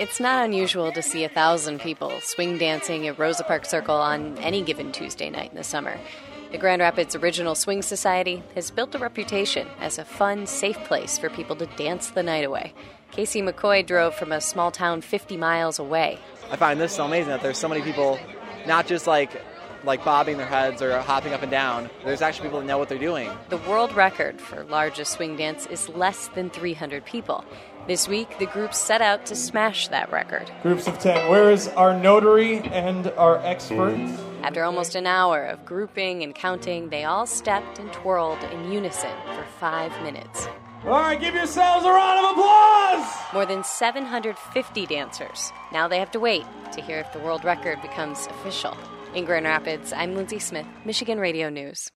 It's not unusual to see 1,000 people swing dancing at Rosa Parks Circle on any given Tuesday night in the summer. The Grand Rapids Original Swing Society has built a reputation as a fun, safe place for people to dance the night away. Casey McCoy drove from a small town 50 miles away. I find this so amazing that there's so many people, not just like bobbing their heads or hopping up and down. There's actually people that know what they're doing. The world record for largest swing dance is less than 300 people. This week, the group set out to smash that record. Groups of 10. Where is our notary and our expert? After almost an hour of grouping and counting, they all stepped and twirled in unison for 5 minutes. All right, give yourselves a round of applause! More than 750 dancers. Now they have to wait to hear if the world record becomes official. In Grand Rapids, I'm Lindsay Smith, Michigan Radio News.